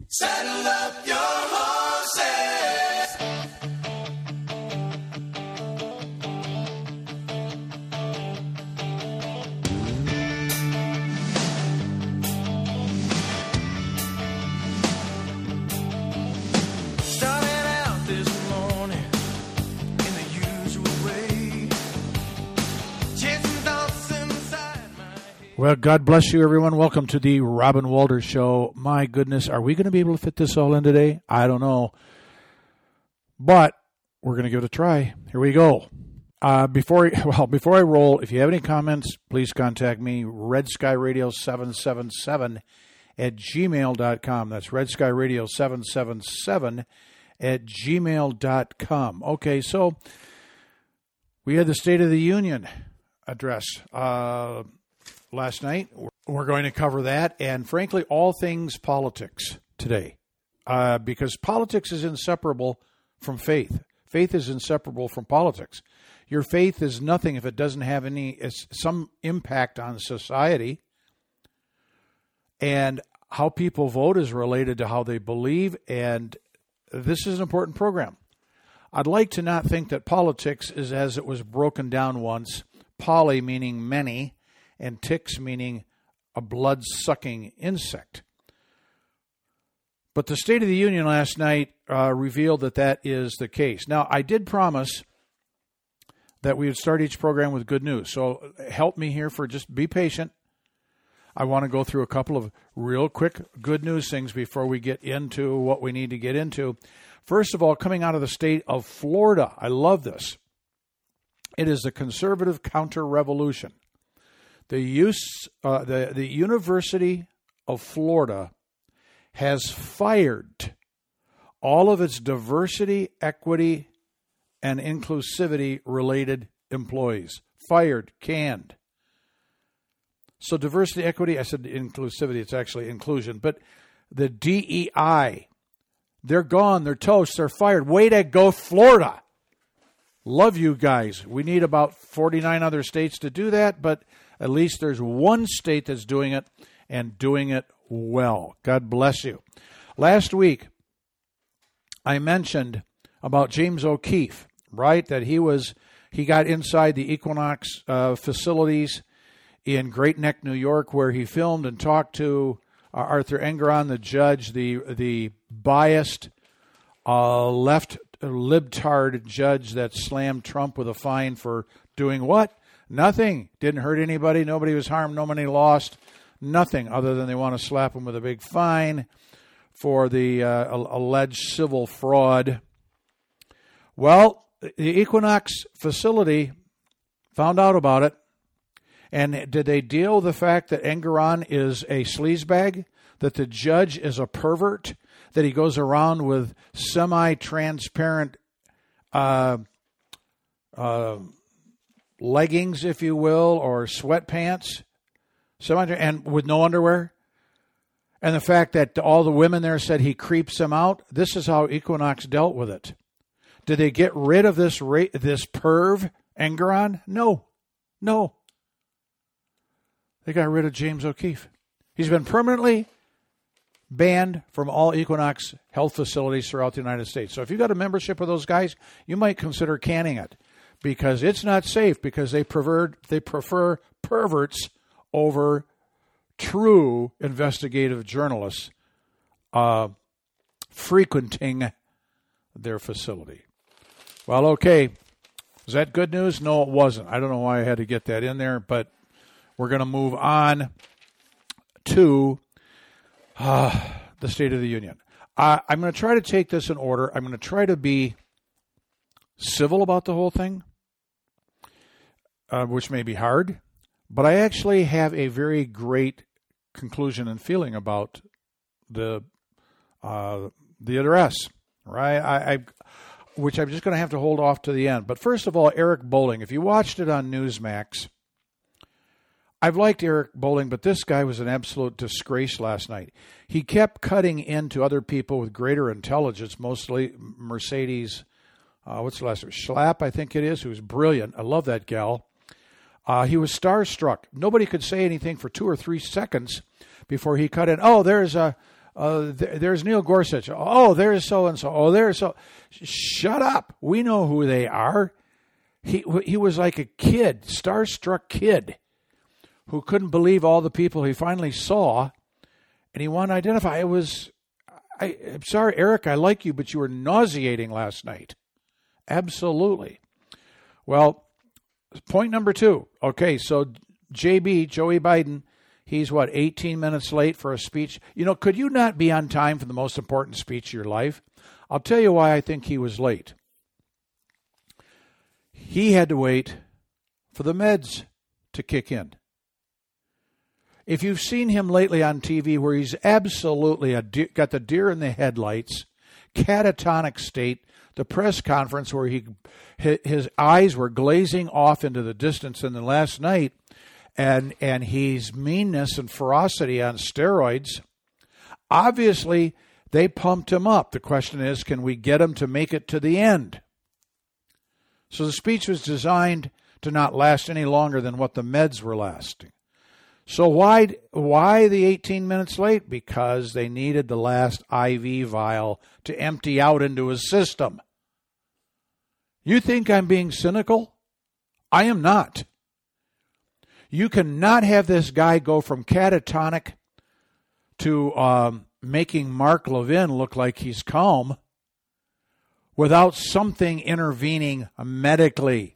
Saddle up your horses. Started out this morning in the usual way. Chasing thoughts inside my head. Well, God bless you, everyone. Welcome to the Robin Walters Show. My goodness, are we going to be able to fit this all in today? I don't know. But we're going to give it a try. Here we go. Before I roll, if you have any comments, please contact me, redskyradio777 at gmail.com. That's redskyradio777 at gmail.com. Okay, so we had the State of the Union address last night. We're going to cover that, and frankly, all things politics today, because politics is inseparable from faith. Faith is inseparable from politics. Your faith is nothing if it doesn't have some impact on society, and how people vote is related to how they believe, and this is an important program. I'd like to not think that politics is as it was broken down once, poly meaning many, and ticks meaning a blood-sucking insect. But the State of the Union last night revealed that is the case. Now, I did promise that we would start each program with good news. So help me here just be patient. I want to go through a couple of real quick good news things before we get into what we need to get into. First of all, coming out of the state of Florida, I love this. It is the conservative counter-revolution. The University of Florida has fired all of its diversity, equity, and inclusivity-related employees. Fired, canned. So diversity, equity, I said inclusivity, it's actually inclusion. But the DEI, they're gone, they're toast, they're fired. Way to go, Florida. Love you guys. We need about 49 other states to do that, but at least there's one state that's doing it and doing it well. God bless you. Last week, I mentioned about James O'Keefe, right? That he got inside the Equinox facilities in Great Neck, New York, where he filmed and talked to Arthur Engoron, the judge, the biased left libtard judge that slammed Trump with a fine for doing what? Nothing. Didn't hurt anybody. Nobody was harmed. Nobody lost. Nothing other than they want to slap him with a big fine for the alleged civil fraud. Well, the Equinox facility found out about it. And did they deal with the fact that Engoron is a sleazebag? That the judge is a pervert? That he goes around with semi-transparent leggings, if you will, or sweatpants, and with no underwear? And the fact that all the women there said he creeps them out? This is how Equinox dealt with it. Did they get rid of this perv, Engoron? No. They got rid of James O'Keefe. He's been permanently banned from all Equinox health facilities throughout the United States. So if you've got a membership of those guys, you might consider canning it, because it's not safe, because they prefer perverts over true investigative journalists frequenting their facility. Well, okay. Is that good news? No, it wasn't. I don't know why I had to get that in there, but we're going to move on to the State of the Union. I'm going to try to take this in order. I'm going to try to be civil about the whole thing, which may be hard, but I actually have a very great conclusion and feeling about the address, right? Which I'm just going to have to hold off to the end. But first of all, Eric Bolling. If you watched it on Newsmax, I've liked Eric Bolling, but this guy was an absolute disgrace last night. He kept cutting into other people with greater intelligence, mostly Mercedes, what's the last name? Schlapp, I think it is, who's brilliant. I love that gal. He was starstruck. Nobody could say anything for 2 or 3 seconds before he cut in. Oh, there's There's Neil Gorsuch. Oh, there's so-and-so. Oh, there's so... Shut up. We know who they are. He was like a kid, starstruck kid, who couldn't believe all the people he finally saw, and he wanted to identify. I'm sorry, Eric, I like you, but you were nauseating last night. Absolutely. Well, point number 2. Okay, so Joey Biden, he's 18 minutes late for a speech. Could you not be on time for the most important speech of your life? I'll tell you why I think he was late. He had to wait for the meds to kick in. If you've seen him lately on TV where he's absolutely got the deer in the headlights, catatonic state, the press conference where his eyes were glazing off into the distance in the last night, and he's meanness and ferocity on steroids, obviously they pumped him up. The question is, can we get him to make it to the end? So the speech was designed to not last any longer than what the meds were lasting. So why the 18 minutes late? Because they needed the last IV vial to empty out into his system. You think I'm being cynical? I am not. You cannot have this guy go from catatonic to making Mark Levin look like he's calm without something intervening medically.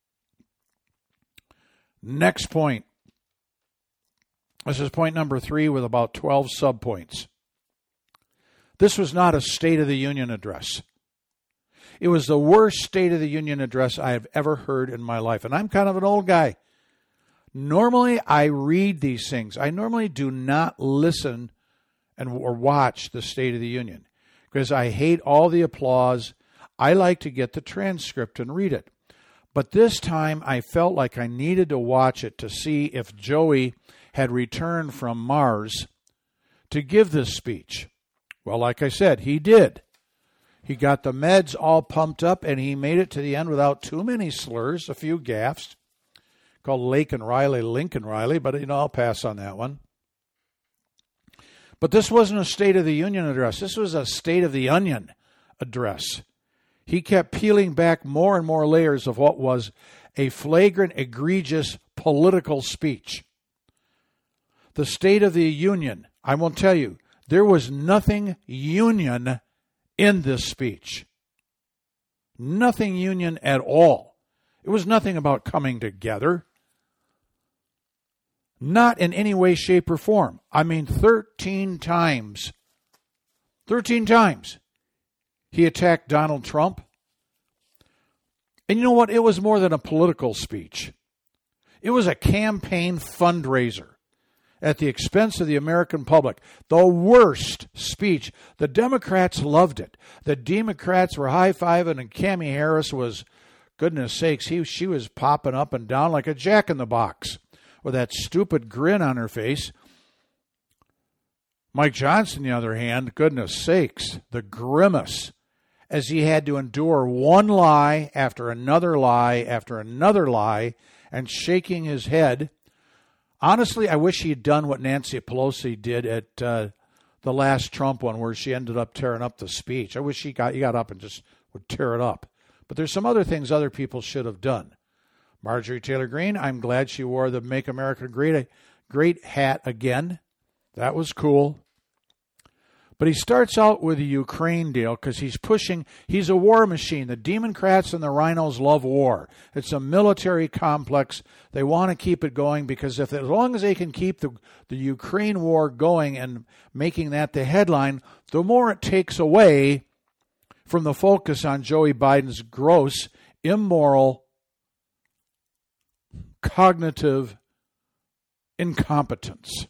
Next point. This is point number 3 with about 12 subpoints. This was not a State of the Union address. It was the worst State of the Union address I have ever heard in my life. And I'm kind of an old guy. Normally, I read these things. I normally do not listen or watch the State of the Union because I hate all the applause. I like to get the transcript and read it. But this time, I felt like I needed to watch it to see if Joey had returned from Mars to give this speech. Well, like I said, he did. He got the meds all pumped up, and he made it to the end without too many slurs, a few gaffes. Called Lincoln Riley, but I'll pass on that one. But this wasn't a State of the Union address. This was a State of the Onion address. He kept peeling back more and more layers of what was a flagrant, egregious political speech. The State of the Union, I will tell you, there was nothing union in this speech. Nothing union at all. It was nothing about coming together. Not in any way, shape, or form. 13 times. 13 times. He attacked Donald Trump. And you know what? It was more than a political speech. It was a campaign fundraiser at the expense of the American public. The worst speech. The Democrats loved it. The Democrats were high-fiving, and Cammie Harris was, goodness sakes, she was popping up and down like a jack-in-the-box with that stupid grin on her face. Mike Johnson, on the other hand, goodness sakes, the grimace as he had to endure one lie after another lie after another lie and shaking his head. Honestly, I wish he had done what Nancy Pelosi did at the last Trump one where she ended up tearing up the speech. I wish he got up and just would tear it up. But there's some other things other people should have done. Marjorie Taylor Greene, I'm glad she wore the Make America Great hat again. That was cool. But he starts out with the Ukraine deal because he's a war machine. The Democrats and the Rhinos love war. It's a military complex. They want to keep it going because as long as they can keep the Ukraine war going and making that the headline, the more it takes away from the focus on Joey Biden's gross, immoral, cognitive incompetence.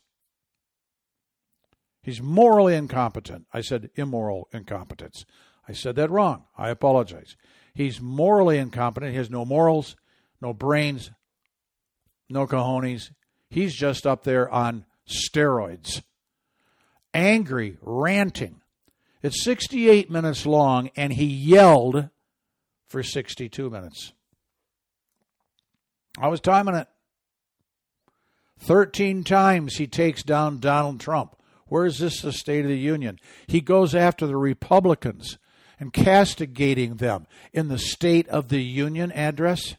He's morally incompetent. I said immoral incompetence. I said that wrong. I apologize. He's morally incompetent. He has no morals, no brains, no cojones. He's just up there on steroids. Angry, ranting. It's 68 minutes long, and he yelled for 62 minutes. I was timing it. 13 times he takes down Donald Trump. Where is this the State of the Union? He goes after the Republicans and castigating them in the State of the Union address.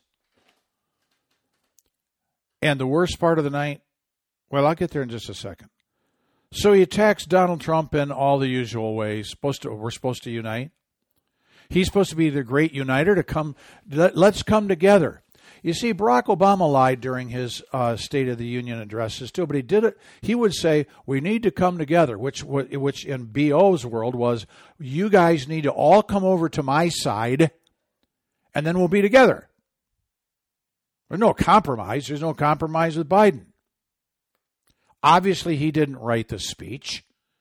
And the worst part of the night, well, I'll get there in just a second. So he attacks Donald Trump in all the usual ways. We're supposed to unite. He's supposed to be the great uniter to come. Let's come together. You see, Barack Obama lied during his State of the Union addresses too, but he did it. He would say, we need to come together, which in BO's world was, you guys need to all come over to my side, and then we'll be together. There's no compromise. There's no compromise with Biden. Obviously, he didn't write the speech.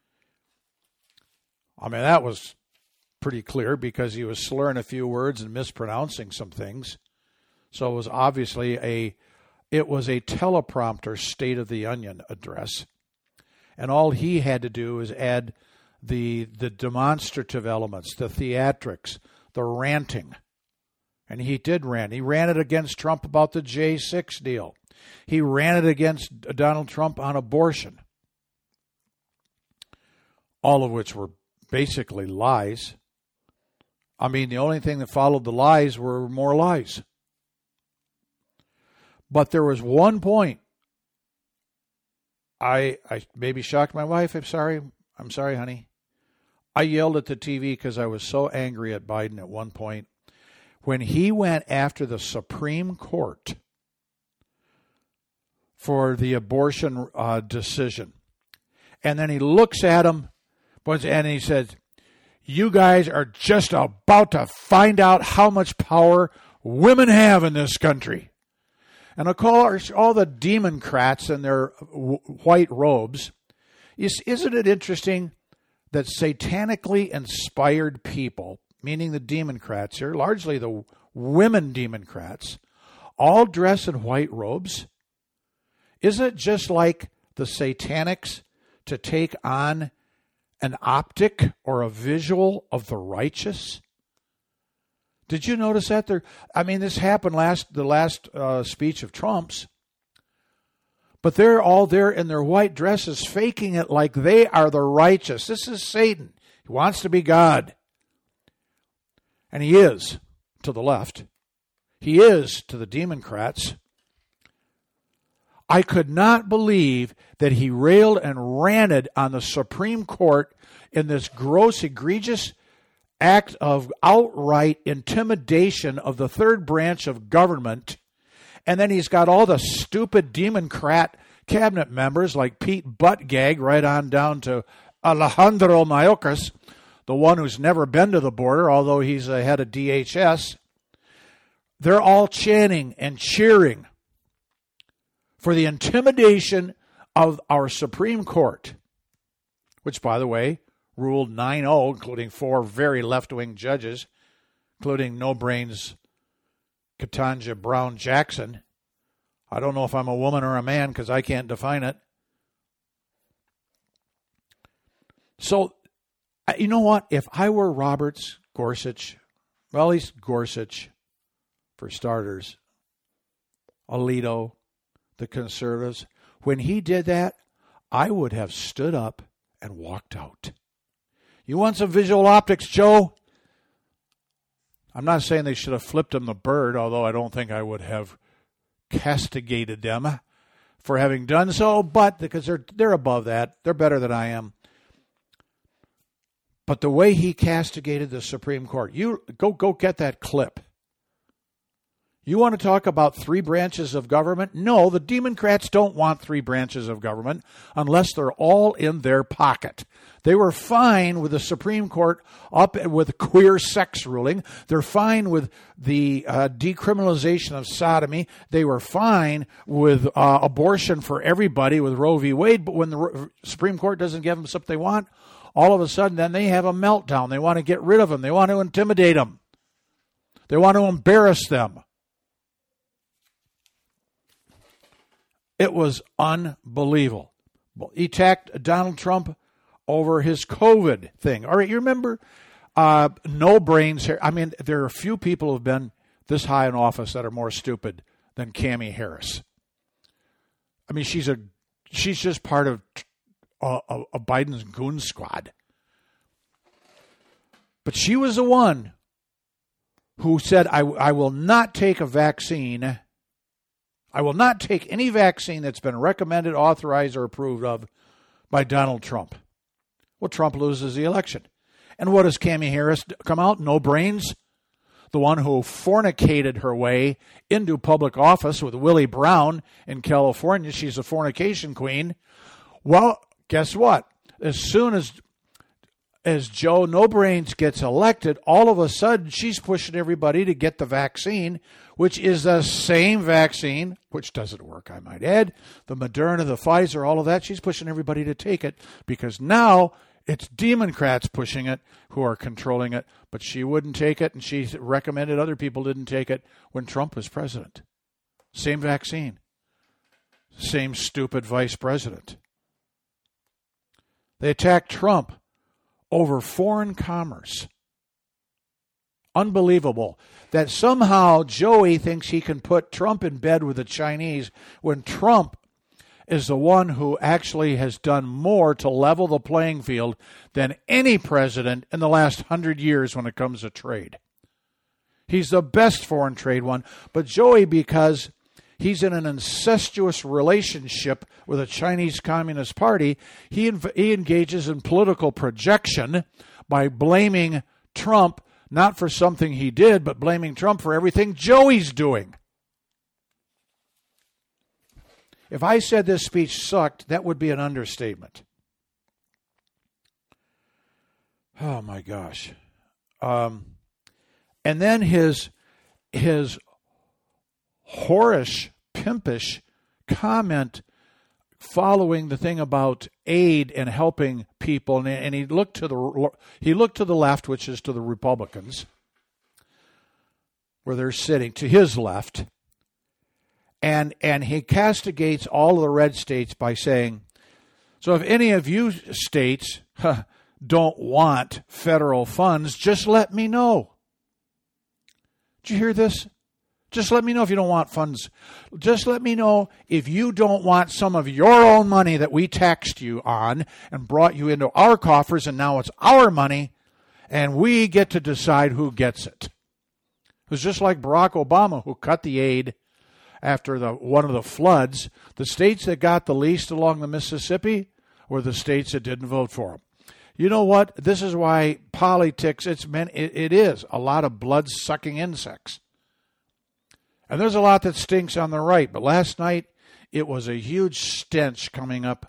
I mean, that was pretty clear because he was slurring a few words and mispronouncing some things. So it was obviously a teleprompter State of the Union address. And all he had to do is add the demonstrative elements, the theatrics, the ranting. And he did rant. He ranted against Trump about the J6 deal. He ranted against Donald Trump on abortion. All of which were basically lies. I mean, the only thing that followed the lies were more lies. But there was one point. I maybe shocked my wife. I'm sorry, honey. I yelled at the TV because I was so angry at Biden at one point. When he went after the Supreme Court for the abortion decision. And then he looks at him and he says, you guys are just about to find out how much power women have in this country. And of course, all the Democrats in their white robes. Isn't it interesting that satanically inspired people, meaning the Democrats here, largely the women Democrats, all dress in white robes? Isn't it just like the satanics to take on an optic or a visual of the righteous? Did you notice that? This happened the last speech of Trump's. But they're all there in their white dresses, faking it like they are the righteous. This is Satan. He wants to be God. And he is to the left. He is to the Democrats. I could not believe that he railed and ranted on the Supreme Court in this gross, egregious act of outright intimidation of the third branch of government. And then he's got all the stupid Democrat cabinet members like Pete Buttigieg right on down to Alejandro Mayorkas, the one who's never been to the border, although he's the head of DHS. They're all chanting and cheering for the intimidation of our Supreme Court, which, by the way, ruled 9-0, including 4 very left-wing judges, including no-brains Ketanji Brown Jackson. I don't know if I'm a woman or a man because I can't define it. So, you know what? If I were Roberts, Gorsuch, well, at least Gorsuch, for starters, Alito, the conservatives, when he did that, I would have stood up and walked out. You want some visual optics, Joe? I'm not saying they should have flipped him the bird, although I don't think I would have castigated them for having done so, but because they're above that. They're better than I am. But the way he castigated the Supreme Court, you go get that clip. You want to talk about 3 branches of government? No, the Democrats don't want 3 branches of government unless they're all in their pocket. They were fine with the Supreme Court up with queer sex ruling. They're fine with the decriminalization of sodomy. They were fine with abortion for everybody with Roe v. Wade. But when the Supreme Court doesn't give them something they want, all of a sudden then they have a meltdown. They want to get rid of them. They want to intimidate them. They want to embarrass them. It was unbelievable. He attacked Donald Trump over his COVID thing. All right, you remember no brains here. I mean, there are a few people who have been this high in office that are more stupid than Cammie Harris. I mean, she's just part of Biden's goon squad. But she was the one who said, I will not take a vaccine. I will not take any vaccine that's been recommended, authorized, or approved of by Donald Trump. Well, Trump loses the election. And what does Kamala Harris come out? No brains? The one who fornicated her way into public office with Willie Brown in California. She's a fornication queen. Well, guess what? As soon as Joe No Brains gets elected, all of a sudden she's pushing everybody to get the vaccine, which is the same vaccine, which doesn't work, I might add. The Moderna, the Pfizer, all of that, she's pushing everybody to take it because now it's Democrats pushing it who are controlling it, but she wouldn't take it, and she recommended other people didn't take it when Trump was president. Same vaccine. Same stupid vice president. They attacked Trump over foreign commerce. Unbelievable that somehow Joey thinks he can put Trump in bed with the Chinese when Trump is the one who actually has done more to level the playing field than any president in the last 100 years when it comes to trade. He's the best foreign trade one, but Joey, because he's in an incestuous relationship with the Chinese Communist Party, he engages in political projection by blaming Trump, not for something he did, but blaming Trump for everything Joey's doing. If I said this speech sucked, that would be an understatement. Oh, my gosh. And then his whorish, pimpish comment following the thing about aid and helping people, and he looked to the left, which is to the Republicans, where they're sitting, to his left, and he castigates all of the red states by saying, so if any of you states don't want federal funds, just let me know. Did you hear this? Just let me know if you don't want funds. Just let me know if you don't want some of your own money that we taxed you on and brought you into our coffers, and now it's our money, and we get to decide who gets it. It was just like Barack Obama, who cut the aid after one of the floods. The states that got the least along the Mississippi were the states that didn't vote for him. You know what? This is why politics, it is a lot of blood-sucking insects. And there's a lot that stinks on the right. But last night, it was a huge stench coming up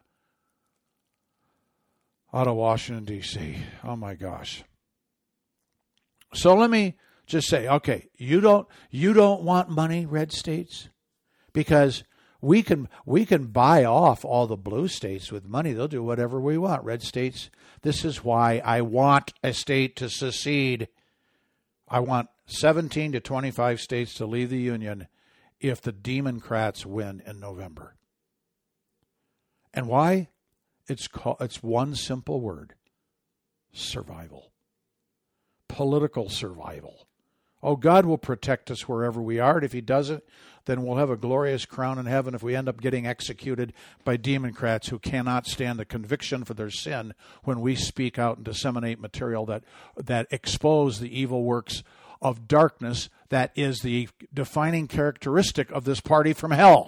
out of Washington, D.C. Oh, my gosh. So let me just say, okay, you don't want money, red states? Because we can buy off all the blue states with money. They'll do whatever we want. Red states, this is why I want a state to secede. I want 17 to 25 states to leave the Union if the Democrats win in November. And why? It's one simple word: survival. Political survival. Oh, God will protect us wherever we are, and if he doesn't, then we'll have a glorious crown in heaven if we end up getting executed by Democrats who cannot stand the conviction for their sin when we speak out and disseminate material that expose the evil works of darkness that is the defining characteristic of this party from hell.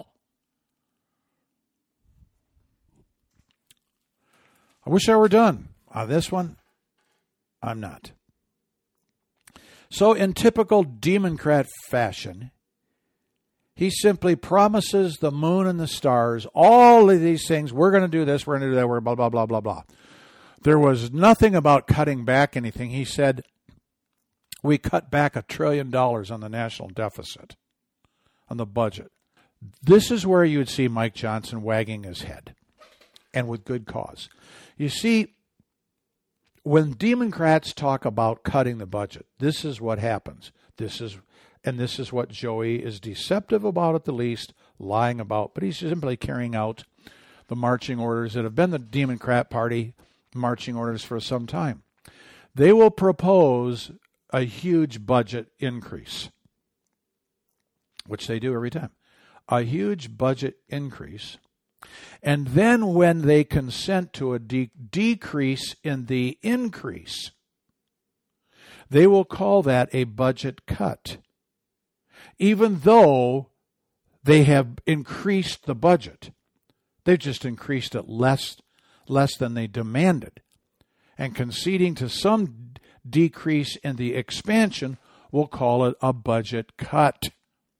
I wish I were done on this one. I'm not. So in typical Democrat fashion, he simply promises the moon and the stars, all of these things, we're going to do this, we're going to do that, we're blah, blah, blah, blah, blah. There was nothing about cutting back anything. He said, we cut back $1 trillion on the national deficit, on the budget. This is where you would see Mike Johnson wagging his head, and with good cause. You see, when Democrats talk about cutting the budget, this is what happens. This is what Joey is deceptive about at the least, lying about, but he's simply carrying out the marching orders that have been the Democrat Party marching orders for some time. They will propose a huge budget increase, which they do every time. A huge budget increase And then when they consent to a decrease in the increase, they will call that a budget cut, even though they have increased the budget. They've just increased it less than they demanded. And conceding to some decrease in the expansion, we'll call it a budget cut.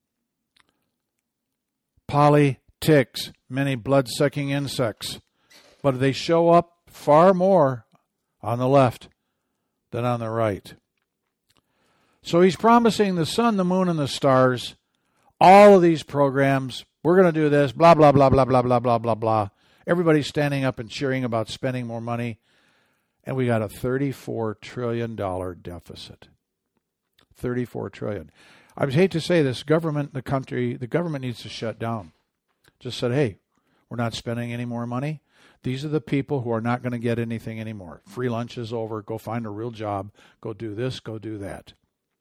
Politics, many blood-sucking insects, but they show up far more on the left than on the right. So he's promising the sun, the moon, and the stars, all of these programs. We're going to do this, blah, blah, blah, blah, blah, blah, blah, blah, blah. Everybody's standing up and cheering about spending more money. And we got a $34 trillion deficit. $34 trillion. I would hate to say this, the government needs to shut down. Just said, hey, we're not spending any more money. These are the people who are not going to get anything anymore. Free lunch is over. Go find a real job. Go do this. Go do that.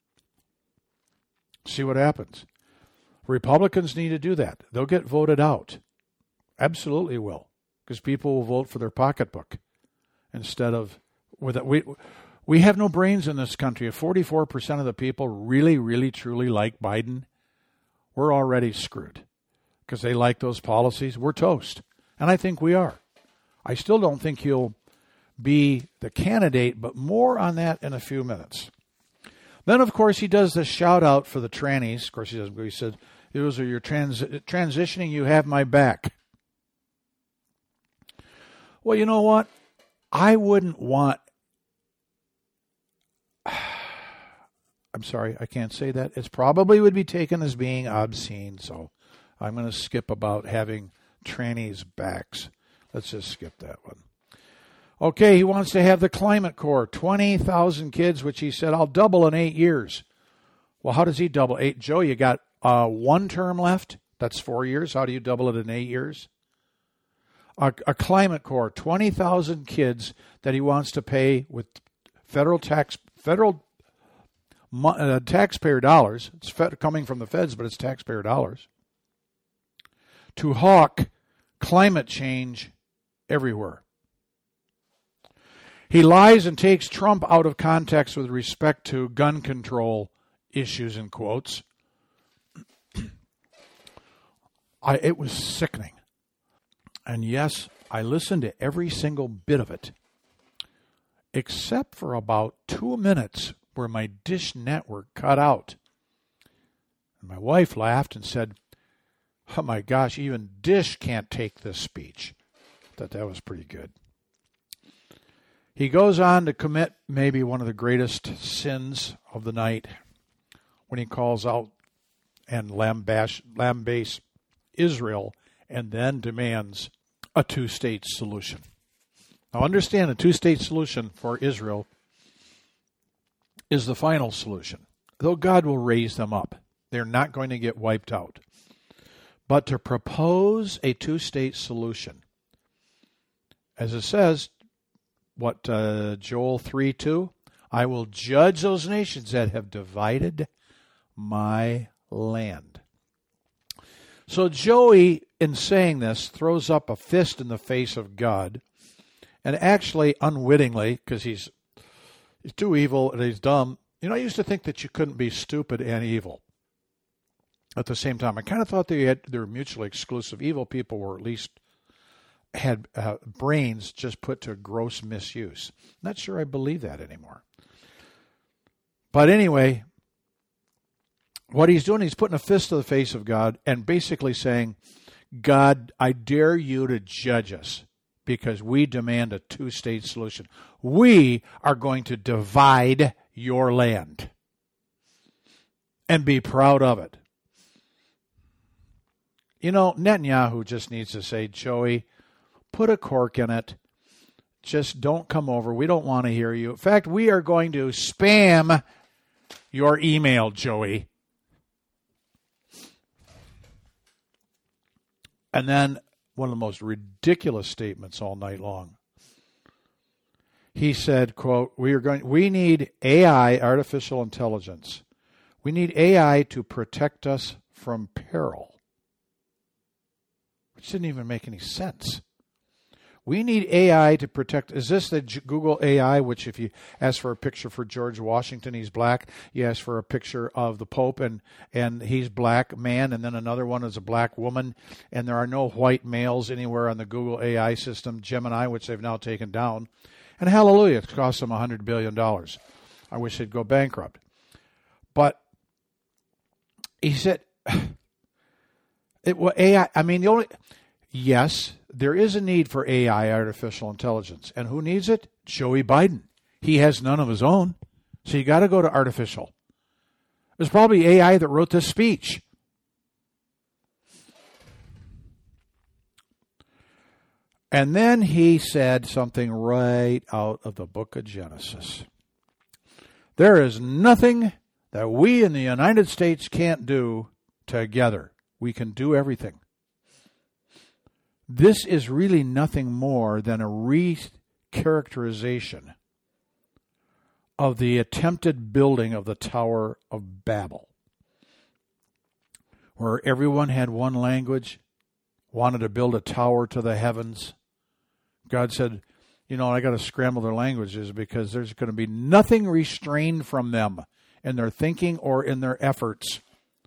See what happens. Republicans need to do that. They'll get voted out. Absolutely will. Because people will vote for their pocketbook instead of with it. We have no brains in this country. If 44% of the people really, really, truly like Biden, we're already screwed. Because they like those policies, we're toast. And I think we are. I still don't think he'll be the candidate, but more on that in a few minutes. Then, of course, he does the shout-out for the trannies. Of course, he said, those are your transitioning, you have my back. Well, you know what? I wouldn't want... I'm sorry, I can't say that. It probably would be taken as being obscene, so I'm going to skip about having trannies' backs. Let's just skip that one. Okay, he wants to have the Climate Corps, 20,000 kids, which he said, I'll double in 8 years. Well, how does he double? Joe, you got one term left? That's 4 years. How do you double it in 8 years? A Climate Corps, 20,000 kids that he wants to pay with federal taxpayer dollars. It's coming from the feds, but it's taxpayer dollars. To hawk climate change everywhere. He lies and takes Trump out of context with respect to gun control issues, in quotes. It was sickening. And yes, I listened to every single bit of it, except for about 2 minutes where my Dish network cut out. And my wife laughed and said, oh my gosh, even Dish can't take this speech. I thought that was pretty good. He goes on to commit maybe one of the greatest sins of the night when he calls out and lambasts Israel and then demands a two-state solution. Now understand, a two-state solution for Israel is the final solution, though God will raise them up. They're not going to get wiped out. But to propose a two-state solution, as it says, Joel 3:2, I will judge those nations that have divided my land. So Joey, in saying this, throws up a fist in the face of God, and actually unwittingly, because he's too evil and he's dumb. You know, I used to think that you couldn't be stupid and evil at the same time. I kind of thought they were mutually exclusive. Evil people were at least had brains just put to gross misuse. Not sure I believe that anymore. But anyway, what he's doing, he's putting a fist to the face of God and basically saying, God, I dare you to judge us because we demand a two-state solution. We are going to divide your land and be proud of it. You know, Netanyahu just needs to say, Joey, put a cork in it. Just don't come over. We don't want to hear you. In fact, we are going to spam your email, Joey. And then one of the most ridiculous statements all night long. He said, quote, we need AI, artificial intelligence. We need AI to protect us from peril. which didn't even make any sense. We need AI to protect. Is this the Google AI, which if you ask for a picture for George Washington, he's black. You ask for a picture of the Pope, and he's black man, and then another one is a black woman, and there are no white males anywhere on the Google AI system, Gemini, which they've now taken down. And hallelujah, it cost them $100 billion. I wish they'd go bankrupt. But he said, AI, I mean, yes, there is a need for AI, artificial intelligence. And who needs it? Joey Biden. He has none of his own. So you got to go to artificial. It was probably AI that wrote this speech. And then he said something right out of the book of Genesis. There is nothing that we in the United States can't do together. We can do everything. This is really nothing more than a recharacterization of the attempted building of the Tower of Babel, where everyone had one language, wanted to build a tower to the heavens. God said, I got to scramble their languages because there's going to be nothing restrained from them in their thinking or in their efforts.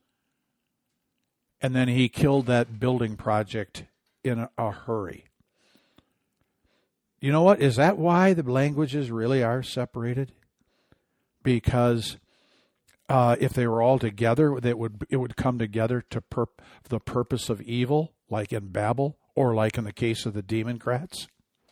And then he killed that building project in a hurry. You know what? Is that why the languages really are separated? Because if they were all together, it would come together to the purpose of evil, like in Babel, or like in the case of the Democrats.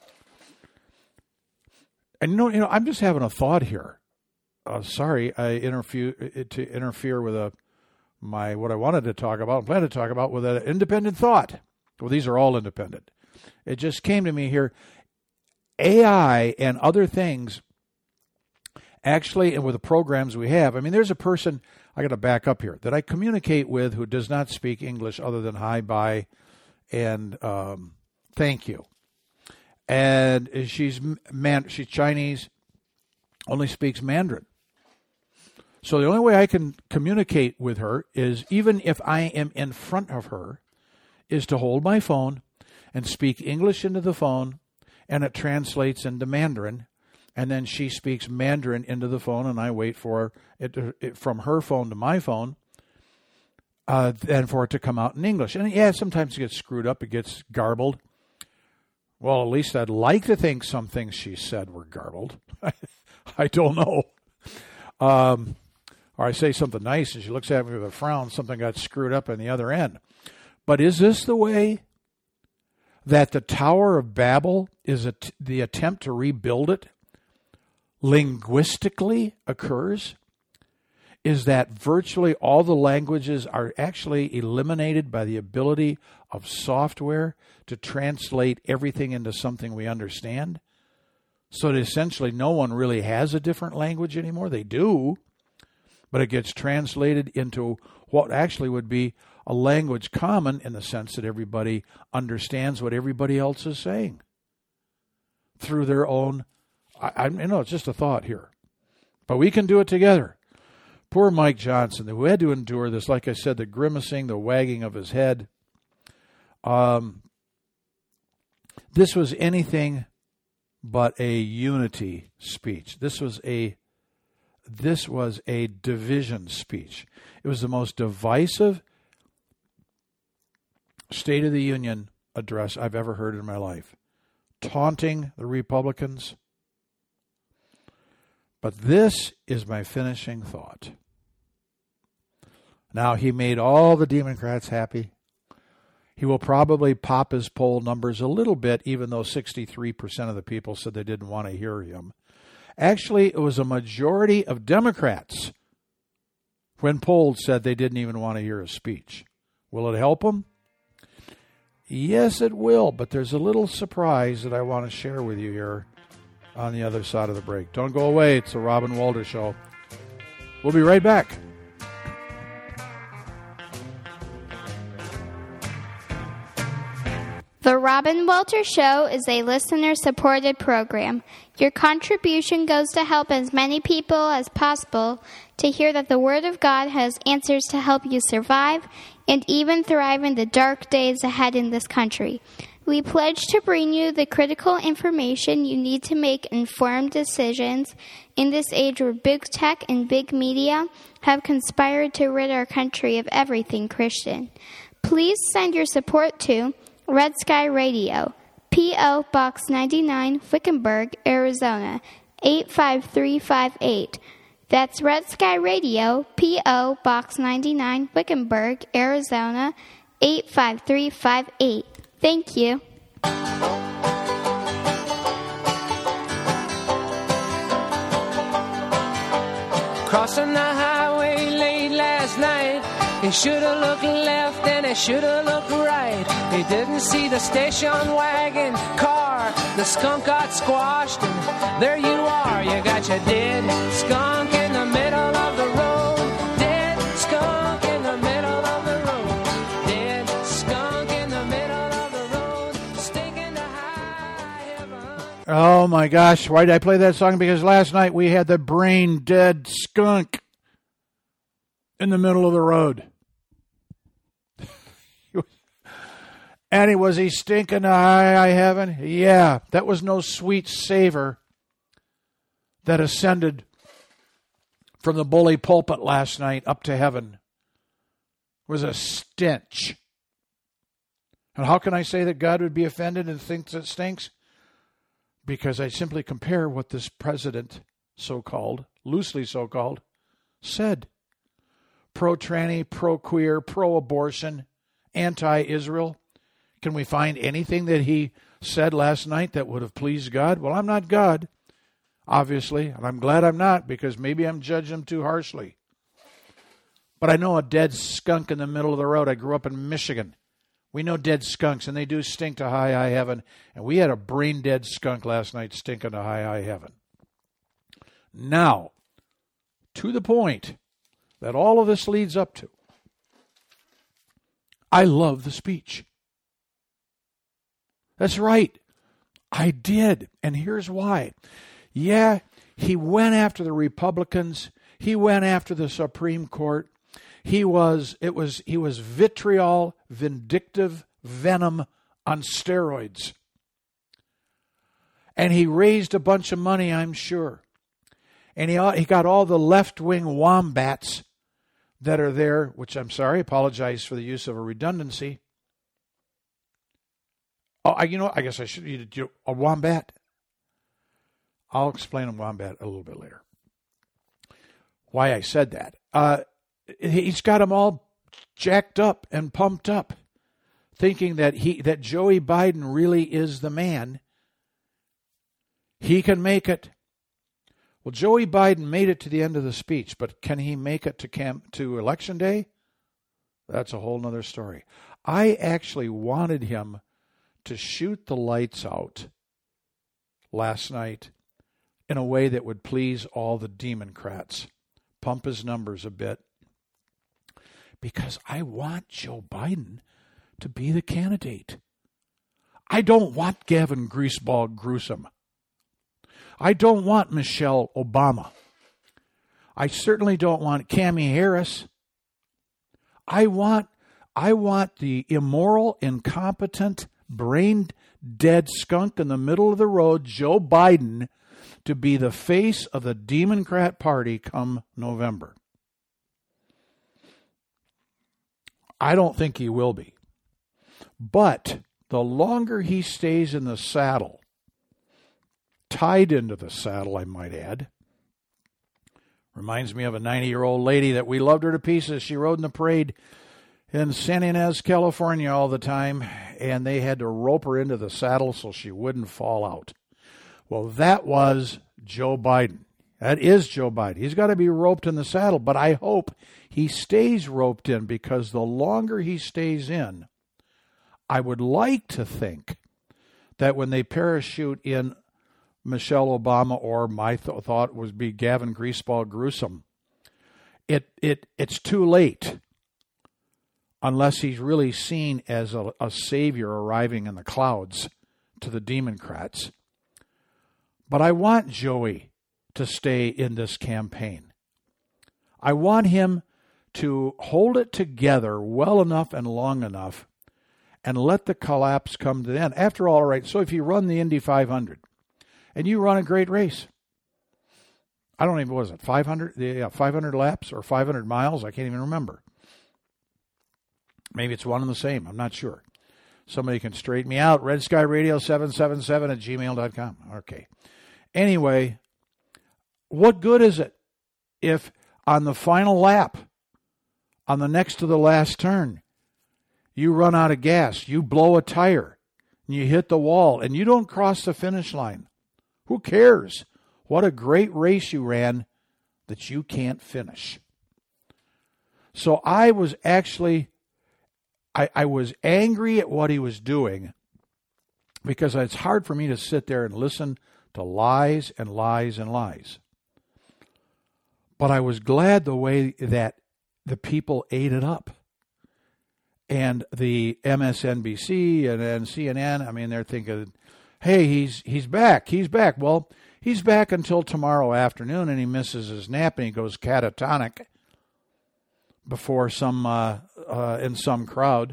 And I'm just having a thought here. Sorry, I interfere with what I wanted to talk about and plan to talk about with an independent thought. Well, these are all independent. It just came to me here. AI and other things, actually, and with the programs we have, I mean, there's a person, I got to back up here, that I communicate with who does not speak English other than hi, bye, and thank you. And she's Chinese, only speaks Mandarin. So the only way I can communicate with her is, even if I am in front of her, is to hold my phone and speak English into the phone, and it translates into Mandarin, and then she speaks Mandarin into the phone, and I wait for it from her phone to my phone, and for it to come out in English. And yeah, sometimes it gets screwed up, it gets garbled. Well, at least I'd like to think some things she said were garbled. I don't know. Or I say something nice, and she looks at me with a frown, something got screwed up on the other end. But is this the way that the Tower of Babel is the attempt to rebuild it linguistically occurs? Is that virtually all the languages are actually eliminated by the ability of software to translate everything into something we understand? So that essentially no one really has a different language anymore. They do, but it gets translated into what actually would be a language common in the sense that everybody understands what everybody else is saying through their own. It's just a thought here, but we can do it together. Poor Mike Johnson, who had to endure this, like I said, the grimacing, the wagging of his head. This was anything but a unity speech. This was a division speech. It was the most divisive State of the Union address I've ever heard in my life. Taunting the Republicans. But this is my finishing thought. Now, he made all the Democrats happy. He will probably pop his poll numbers a little bit, even though 63% of the people said they didn't want to hear him. Actually, it was a majority of Democrats, when polled, said they didn't even want to hear his speech. Will it help him? Yes, it will, but there's a little surprise that I want to share with you here on the other side of the break. Don't go away. It's the Robin Walter Show. We'll be right back. The Robin Walter Show is a listener-supported program. Your contribution goes to help as many people as possible to hear that the Word of God has answers to help you survive and even thrive in the dark days ahead in this country. We pledge to bring you the critical information you need to make informed decisions in this age where big tech and big media have conspired to rid our country of everything Christian. Please send your support to Red Sky Radio, P.O. Box 99, Wickenburg, Arizona, 85358. That's Red Sky Radio, P.O. Box 99, Wickenburg, Arizona, 85358. Thank you. Crossing the highway late last night, he should have looked left and he should have looked right. He didn't see the station wagon car. The skunk got squashed and there you are. You got your dead skunk in the middle of the road. Dead skunk in the middle of the road. Dead skunk in the middle of the road. Stinking to high heaven. Oh my gosh, why did I play that song? Because last night we had the brain dead skunk in the middle of the road. And was he stinking to high heaven? Yeah, that was no sweet savor that ascended from the bully pulpit last night up to heaven. It was a stench. And how can I say that God would be offended and thinks it stinks? Because I simply compare what this president, so-called, loosely so-called, said. Pro-tranny, pro-queer, pro-abortion, anti-Israel. Can we find anything that he said last night that would have pleased God? Well, I'm not God, obviously, and I'm glad I'm not, because maybe I'm judging him too harshly. But I know a dead skunk in the middle of the road. I grew up in Michigan. We know dead skunks, and they do stink to high heaven. And we had a brain-dead skunk last night stinking to high heaven. Now, to the point that all of this leads up to, I love the speech. That's right. I did. And here's why. Yeah, he went after the Republicans. He went after the Supreme Court. He was vitriol, vindictive venom on steroids. And he raised a bunch of money, I'm sure. And he got all the left-wing wombats that are there, which I'm sorry, apologize for the use of a redundancy. Oh, I guess I should do a wombat. I'll explain a wombat a little bit later. Why I said that. He's got them all jacked up and pumped up, thinking that Joey Biden really is the man. He can make it. Well, Joey Biden made it to the end of the speech, but can he make it to Election Day? That's a whole other story. I actually wanted him to shoot the lights out last night in a way that would please all the Democrats, pump his numbers a bit, because I want Joe Biden to be the candidate. I don't want Gavin Greaseball Gruesome. I don't want Michelle Obama. I certainly don't want Cammie Harris. I want the immoral, incompetent, brain-dead skunk in the middle of the road, Joe Biden, to be the face of the Democrat Party come November. I don't think he will be. But the longer he stays in the saddle, tied into the saddle, I might add, reminds me of a 90-year-old lady that we loved her to pieces. She rode in the parade in San Ynez, California all the time, and they had to rope her into the saddle so she wouldn't fall out. Well, that was Joe Biden. That is Joe Biden. He's got to be roped in the saddle, but I hope he stays roped in, because the longer he stays in, I would like to think that when they parachute in Michelle Obama, or my thought would be Gavin Greaseball Gruesome, it's too late unless he's really seen as a savior arriving in the clouds to the Democrats. But I want Joey to stay in this campaign. I want him to hold it together well enough and long enough and let the collapse come to the end. After all, right, so if you run the Indy 500 and you run a great race, I don't even, what is it, 500? Yeah, 500 laps or 500 miles? I can't even remember. Maybe it's one and the same. I'm not sure. Somebody can straighten me out. RedSkyRadio777 at gmail.com. Okay. Anyway, what good is it if on the final lap, on the next to the last turn, you run out of gas, you blow a tire, and you hit the wall, and you don't cross the finish line? Who cares? What a great race you ran that you can't finish. So I was actually, I was angry at what he was doing because it's hard for me to sit there and listen to lies and lies and lies. But I was glad the way that the people ate it up. And the MSNBC and CNN, I mean, they're thinking, hey, he's back. He's back. Well, he's back until tomorrow afternoon, and he misses his nap, and he goes catatonic before in some crowd.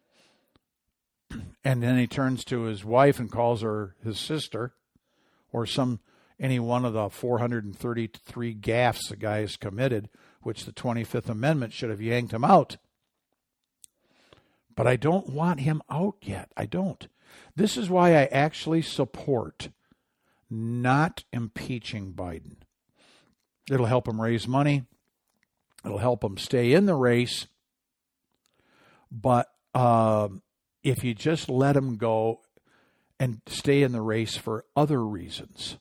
And then he turns to his wife and calls her his sister, or any one of the 433 gaffes the guy has committed, which the 25th Amendment should have yanked him out. But I don't want him out yet. I don't. This is why I actually support not impeaching Biden. It'll help him raise money. It'll help him stay in the race. But if you just let him go and stay in the race for other reasons,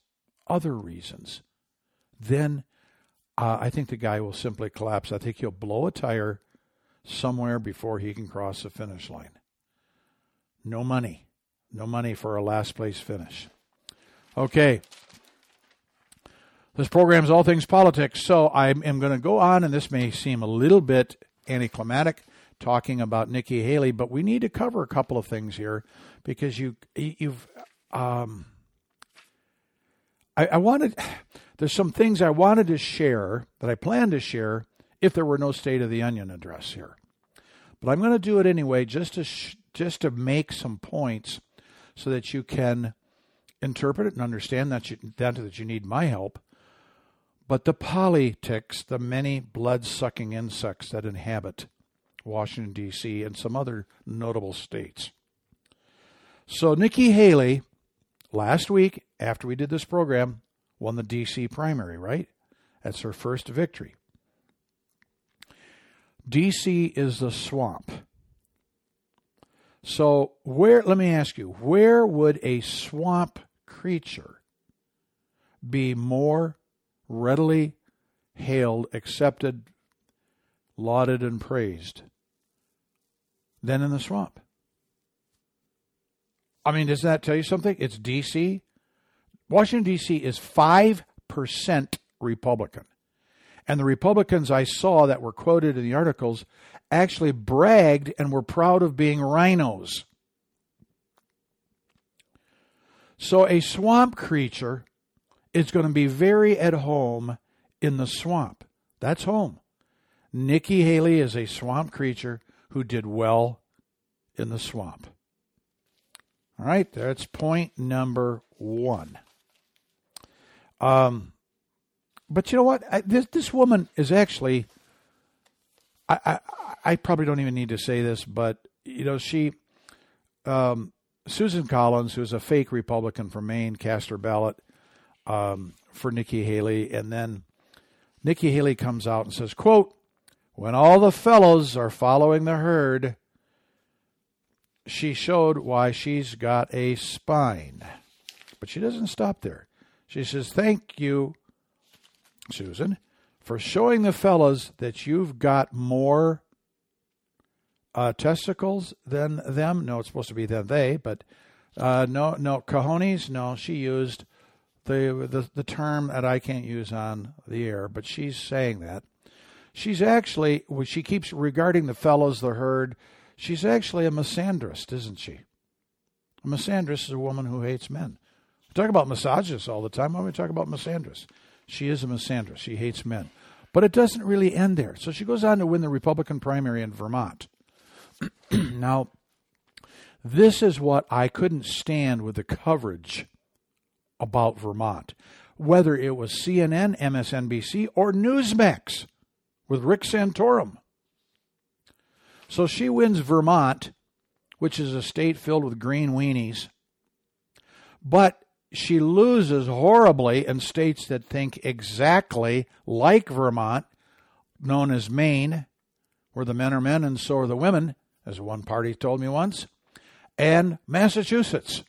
then I think the guy will simply collapse. I think he'll blow a tire somewhere before he can cross the finish line. No money for a last place finish. Okay. This program is All Things Politics, so I am going to go on, and this may seem a little bit anticlimactic, talking about Nikki Haley, but we need to cover a couple of things here because there's some things I wanted to share that I planned to share if there were no State of the Union address here. But I'm going to do it anyway just to make some points so that you can interpret it and understand that you need my help. But the politics, the many blood-sucking insects that inhabit Washington, D.C. and some other notable states. So Nikki Haley, last week, after we did this program, won the D.C. primary, right? That's her first victory. D.C. is the swamp. So let me ask you, where would a swamp creature be more readily hailed, accepted, lauded, and praised than in the swamp? I mean, does that tell you something? It's D.C. Washington, D.C. is 5% Republican. And the Republicans I saw that were quoted in the articles actually bragged and were proud of being rhinos. So a swamp creature is going to be very at home in the swamp. That's home. Nikki Haley is a swamp creature who did well in the swamp. All right, that's point number one. But you know what? This woman is actually, I probably don't even need to say this, but, you know, Susan Collins, who's a fake Republican from Maine, cast her ballot for Nikki Haley. And then Nikki Haley comes out and says, quote, "When all the fellows are following the herd, she showed why she's got a spine." But she doesn't stop there. She says, "Thank you, Susan, for showing the fellas that you've got more testicles than them." No, it's supposed to be than they, but no, cojones. No, she used the term that I can't use on the air, but she's saying that. She's actually, she keeps regarding the fellows, the herd. She's actually a misandrist, isn't she? A misandrist is a woman who hates men. Talk about misogynists all the time. Why don't we talk about misandrist? She is a misandrist. She hates men. But it doesn't really end there. So she goes on to win the Republican primary in Vermont. Now, this is what I couldn't stand with the coverage about Vermont, whether it was CNN, MSNBC, or Newsmax with Rick Santorum. So she wins Vermont, which is a state filled with green weenies, but she loses horribly in states that think exactly like Vermont, known as Maine, where the men are men and so are the women, as one party told me once, and Massachusetts.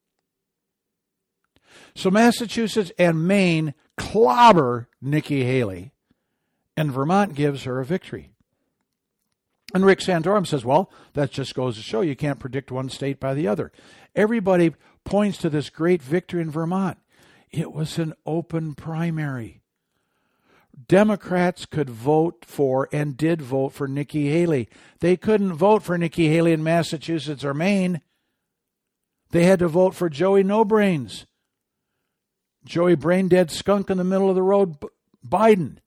So Massachusetts and Maine clobber Nikki Haley, and Vermont gives her a victory. And Rick Santorum says, well, that just goes to show you can't predict one state by the other. Everybody points to this great victory in Vermont. It was an open primary. Democrats could vote for and did vote for Nikki Haley. They couldn't vote for Nikki Haley in Massachusetts or Maine. They had to vote for Joey No Brains. Joey Brain Dead Skunk in the middle of the road, Biden.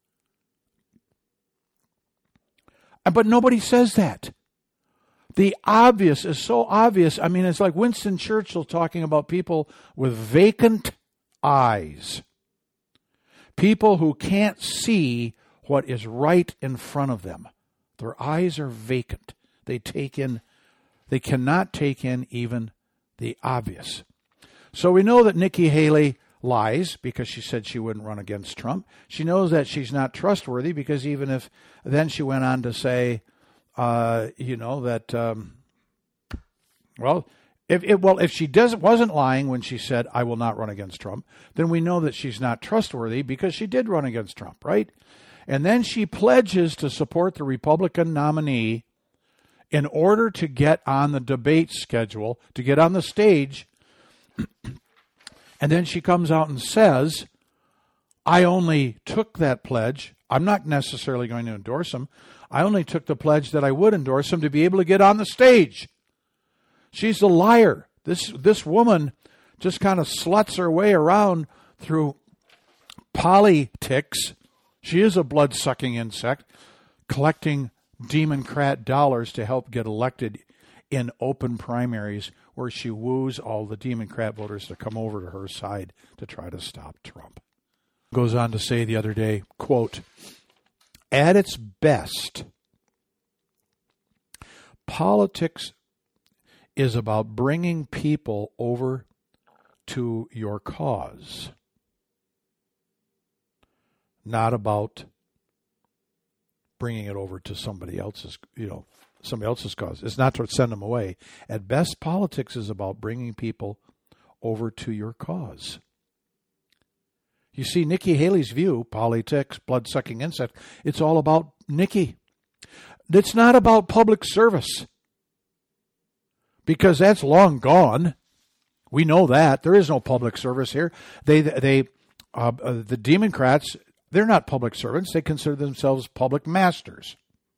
But nobody says that. The obvious is so obvious. I mean, it's like Winston Churchill talking about people with vacant eyes. People who can't see what is right in front of them. Their eyes are vacant. They cannot take in even the obvious. So we know that Nikki Haley lies because she said she wouldn't run against Trump. She knows that she's not trustworthy because even if then she went on to say, if she wasn't lying when she said, I will not run against Trump, then we know that she's not trustworthy because she did run against Trump, right? And then she pledges to support the Republican nominee in order to get on the debate schedule, to get on the stage. And then she comes out and says, I only took that pledge. I'm not necessarily going to endorse him. I only took the pledge that I would endorse him to be able to get on the stage. She's a liar. This woman just kind of sluts her way around through politics. She is a blood-sucking insect, collecting Democrat dollars to help get elected in open primaries where she woos all the Democrat voters to come over to her side to try to stop Trump. Goes on to say the other day, quote, at its best, politics is about bringing people over to your cause, not about bringing it over to somebody else's cause. It's not to send them away. At best, politics is about bringing people over to your cause. You see, Nikki Haley's view, politics, blood-sucking insect, it's all about Nikki. It's not about public service, because that's long gone. We know that. There is no public service here. The Democrats, they're not public servants. They consider themselves public masters.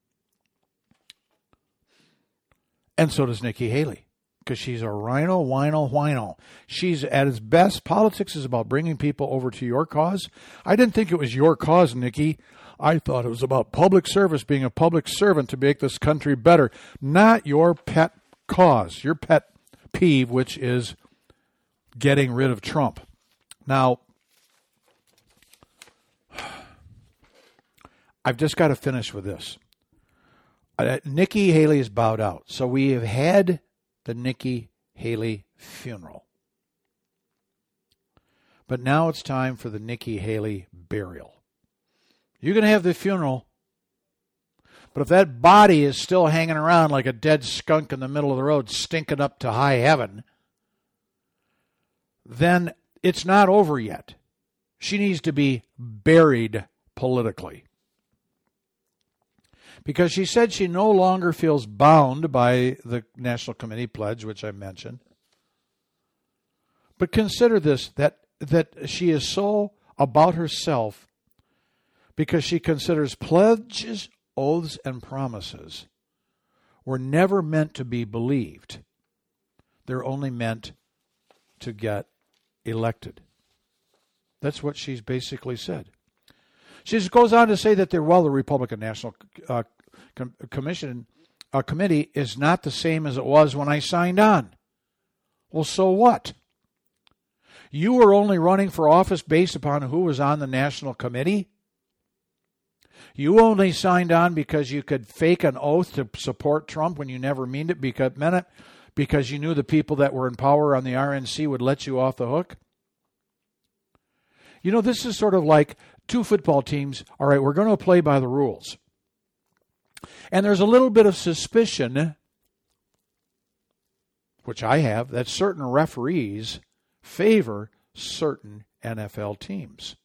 And so does Nikki Haley, because she's a rhino, whino. She's at its best. Politics is about bringing people over to your cause. I didn't think it was your cause, Nikki. I thought it was about public service, being a public servant to make this country better, not your pet cause, your pet peeve, which is getting rid of Trump. Now, I've just got to finish with this. Nikki Haley is bowed out. So we have had the Nikki Haley funeral. But now it's time for the Nikki Haley burial. You're going to have the funeral, but if that body is still hanging around like a dead skunk in the middle of the road, stinking up to high heaven, then it's not over yet. She needs to be buried politically. Because she said she no longer feels bound by the National Committee pledge, which I mentioned. But consider this, that she is so about herself because she considers pledges, oaths, and promises were never meant to be believed. They're only meant to get elected. That's what she's basically said. She just goes on to say that the Republican National Committee is not the same as it was when I signed on. Well, so what? You were only running for office based upon who was on the National Committee? You only signed on because you could fake an oath to support Trump when you never meant it because you knew the people that were in power on the RNC would let you off the hook? You know, this is sort of like two football teams. All right, we're going to play by the rules. And there's a little bit of suspicion, which I have, that certain referees favor certain NFL teams.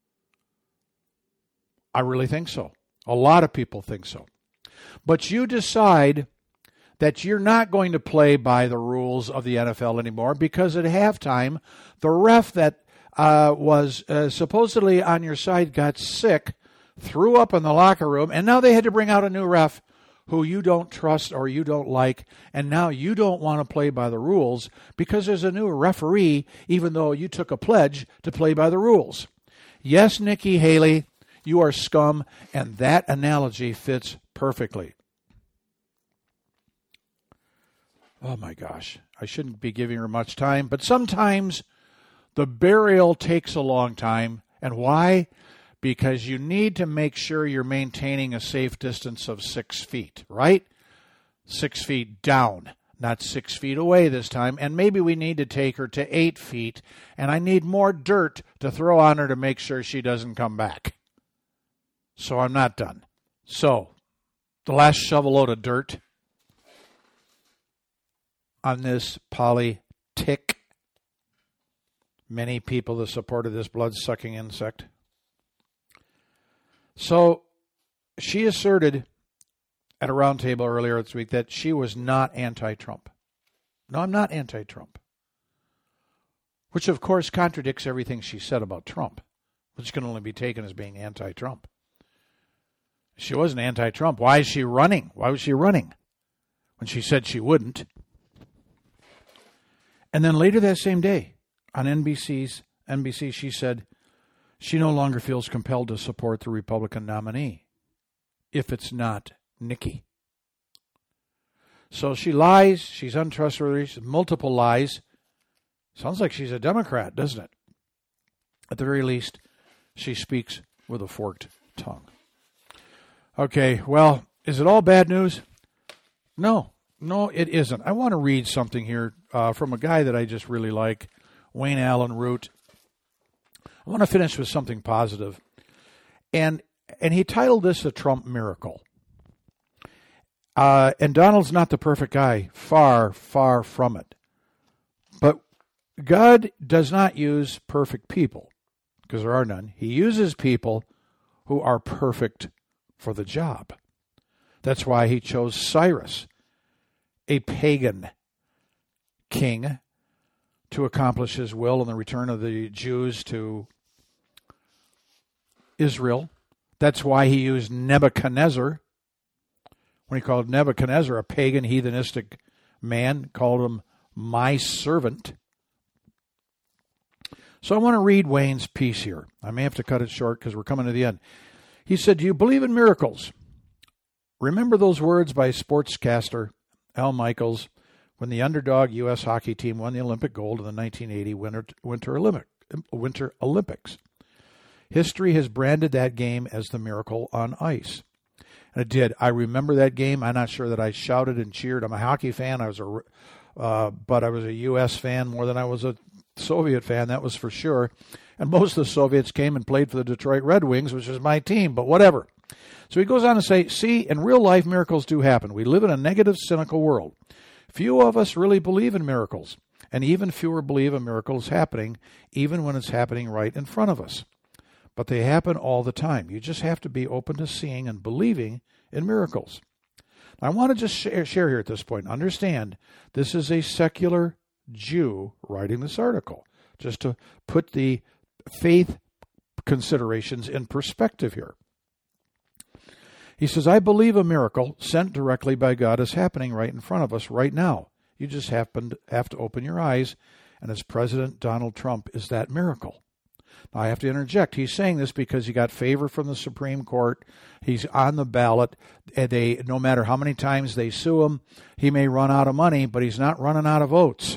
I really think so. A lot of people think so. But you decide that you're not going to play by the rules of the NFL anymore because at halftime, the ref that was supposedly on your side got sick, threw up in the locker room, and now they had to bring out a new ref who you don't trust or you don't like, and now you don't want to play by the rules because there's a new referee, even though you took a pledge to play by the rules. Yes, Nikki Haley, you are scum, and that analogy fits perfectly. Oh my gosh, I shouldn't be giving her much time, but sometimes the burial takes a long time. And why? Because you need to make sure you're maintaining a safe distance of 6 feet, right? 6 feet down, not 6 feet away this time. And maybe we need to take her to 8 feet, and I need more dirt to throw on her to make sure she doesn't come back. So I'm not done. So, the last shovel load of dirt on this politic. Many people that supported this blood-sucking insect. So she asserted at a roundtable earlier this week that she was not anti-Trump. No, I'm not anti-Trump. Which, of course, contradicts everything she said about Trump, which can only be taken as being anti-Trump. She wasn't anti-Trump. Why is she running? Why was she running when she said she wouldn't? And then later that same day, on NBC, she said she no longer feels compelled to support the Republican nominee if it's not Nikki. So she lies. She's untrustworthy. Multiple lies. Sounds like she's a Democrat, doesn't it? At the very least, she speaks with a forked tongue. Okay, well, is it all bad news? No, it isn't. I want to read something here from a guy that I just really like, Wayne Allen Root. I want to finish with something positive. And he titled this The Trump Miracle. And Donald's not the perfect guy. Far, far from it. But God does not use perfect people, because there are none. He uses people who are perfect for the job. That's why he chose Cyrus, a pagan king, to accomplish his will in the return of the Jews to Israel. That's why he used Nebuchadnezzar. When he called Nebuchadnezzar a pagan, heathenistic man, called him my servant. So I want to read Wayne's piece here. I may have to cut it short because we're coming to the end. He said, "Do you believe in miracles? Remember those words by sportscaster Al Michaels when the underdog U.S. hockey team won the Olympic gold in the 1980 Winter Olympics. History has branded that game as the miracle on ice." And it did. I remember that game. I'm not sure that I shouted and cheered. I'm a hockey fan. But I was a U.S. fan more than I was a Soviet fan. That was for sure. And most of the Soviets came and played for the Detroit Red Wings, which is my team. But whatever. So he goes on to say, "See, in real life, miracles do happen. We live in a negative, cynical world. Few of us really believe in miracles, and even fewer believe a miracle is happening, even when it's happening right in front of us. But they happen all the time. You just have to be open to seeing and believing in miracles." I want to just share here at this point. Understand, this is a secular Jew writing this article, just to put the faith considerations in perspective here. He says, "I believe a miracle sent directly by God is happening right in front of us right now. You just have to open your eyes And as President Donald Trump is that miracle. Now, I have to interject. He's saying this because he got favor from the Supreme Court. He's on the ballot. No matter how many times they sue him, he may run out of money, but he's not running out of votes.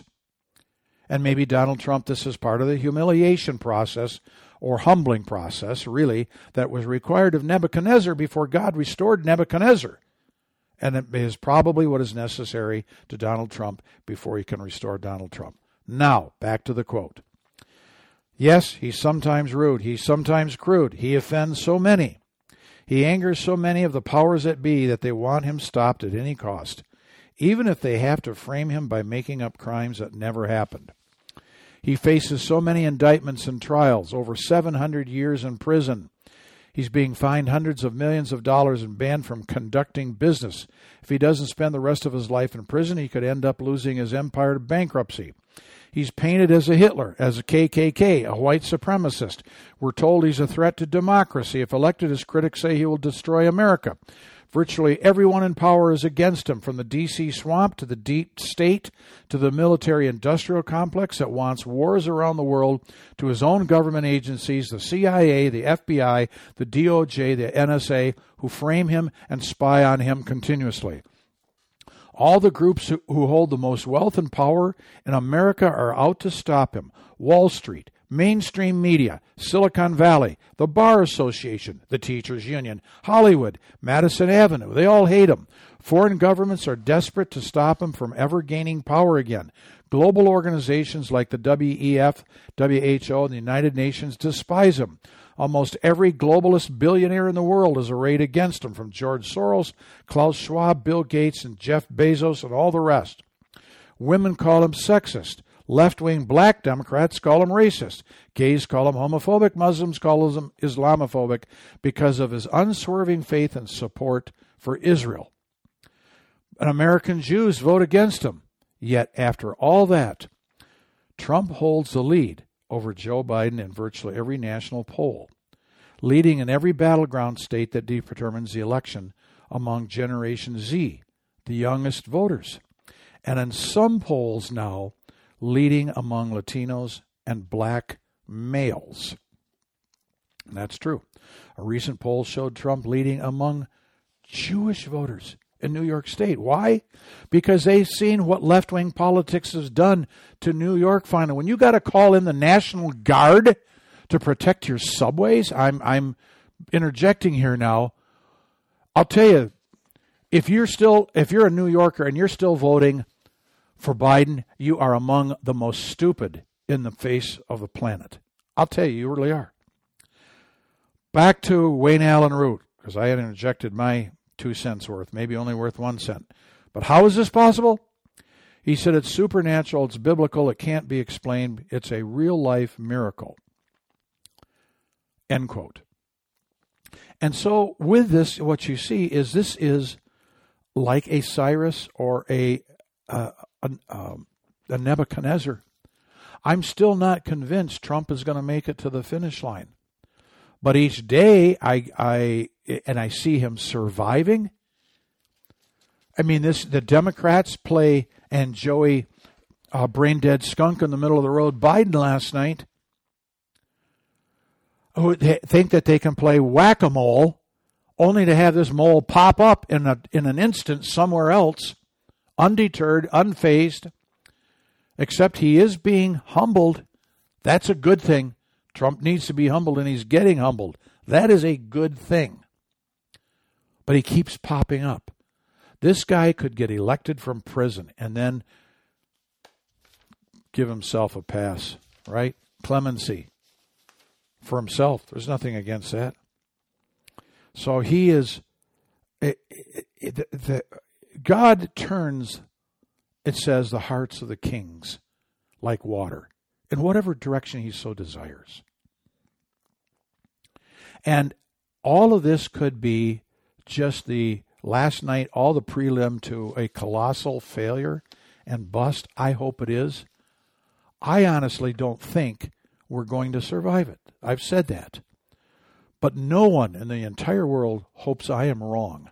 And maybe Donald Trump, this is part of the humiliation process or humbling process, really, that was required of Nebuchadnezzar before God restored Nebuchadnezzar. And it is probably what is necessary to Donald Trump before he can restore Donald Trump. Now, back to the quote. Yes, he's sometimes rude. He's sometimes crude. He offends so many. He angers so many of the powers that be that they want him stopped at any cost, even if they have to frame him by making up crimes that never happened. He faces so many indictments and trials, over 700 years in prison. He's being fined hundreds of millions of dollars and banned from conducting business. If he doesn't spend the rest of his life in prison, he could end up losing his empire to bankruptcy. He's painted as a Hitler, as a KKK, a white supremacist. We're told he's a threat to democracy. If elected, his critics say he will destroy America. Virtually everyone in power is against him, from the D.C. swamp to the deep state to the military-industrial complex that wants wars around the world, to his own government agencies, the CIA, the FBI, the DOJ, the NSA, who frame him and spy on him continuously. All the groups who hold the most wealth and power in America are out to stop him. Wall Street, mainstream media, Silicon Valley, the Bar Association, the Teachers Union, Hollywood, Madison Avenue, they all hate him. Foreign governments are desperate to stop him from ever gaining power again. Global organizations like the WEF, WHO, and the United Nations despise him. Almost every globalist billionaire in the world is arrayed against him, from George Soros, Klaus Schwab, Bill Gates, and Jeff Bezos, and all the rest. Women call him sexist. Left-wing black Democrats call him racist. Gays call him homophobic. Muslims call him Islamophobic because of his unswerving faith and support for Israel. And American Jews vote against him. Yet, after all that, Trump holds the lead over Joe Biden in virtually every national poll, leading in every battleground state that determines the election among Generation Z, the youngest voters. And in some polls now, leading among Latinos and black males. And that's true. A recent poll showed Trump leading among Jewish voters in New York State. Why? Because they've seen what left-wing politics has done to New York finally. When you got to call in the National Guard to protect your subways, I'm interjecting here now. I'll tell you, if you're a New Yorker and you're still voting for Biden, you are among the most stupid in the face of the planet. I'll tell you, you really are. Back to Wayne Allen Root, because I had interjected my 2 cents worth, maybe only worth 1 cent. But how is this possible? He said it's supernatural, it's biblical, it can't be explained, it's a real-life miracle. End quote. And so with this, what you see is this is like a Cyrus or a Nebuchadnezzar. I'm still not convinced Trump is going to make it to the finish line. But each day I see him surviving. I mean, the Democrats play and Joey brain dead skunk in the middle of the road Biden last night, who think that they can play whack-a-mole, only to have this mole pop up in an instant somewhere else, undeterred, unfazed. Except he is being humbled. That's a good thing. Trump needs to be humbled, and he's getting humbled. That is a good thing. But he keeps popping up. This guy could get elected from prison and then give himself a pass, right? Clemency for himself. There's nothing against that. So he is... God turns, it says, the hearts of the kings like water, in whatever direction he so desires. And all of this could be just last night, all the prelim to a colossal failure and bust. I hope it is. I honestly don't think we're going to survive it. I've said that. But no one in the entire world hopes I am wrong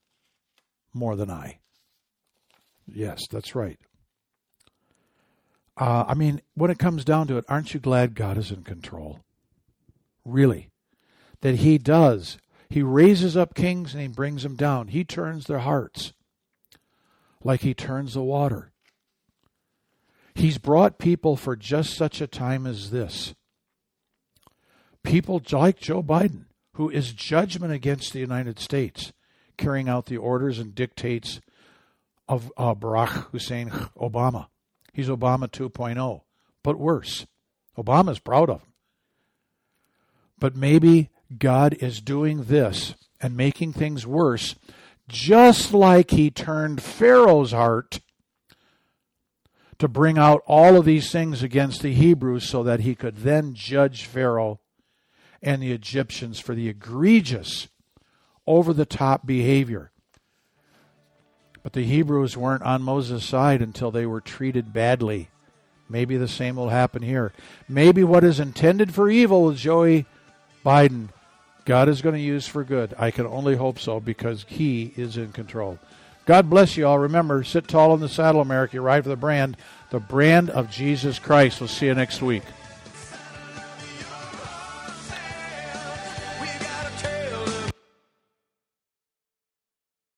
more than I. Yes, that's right. When it comes down to it, aren't you glad God is in control? Really. That He does. He raises up kings and He brings them down. He turns their hearts like He turns the water. He's brought people for just such a time as this. People like Joe Biden, who is judgment against the United States, carrying out the orders and dictates of Barack Hussein Obama. He's Obama 2.0, but worse. Obama's proud of him. But maybe God is doing this and making things worse, just like He turned Pharaoh's heart to bring out all of these things against the Hebrews so that he could then judge Pharaoh and the Egyptians for the egregious, over-the-top behavior. But the Hebrews weren't on Moses' side until they were treated badly. Maybe the same will happen here. Maybe what is intended for evil with Joey Biden, God is going to use for good. I can only hope so, because He is in control. God bless you all. Remember, sit tall in the saddle, America. You ride for the brand of Jesus Christ. We'll see you next week.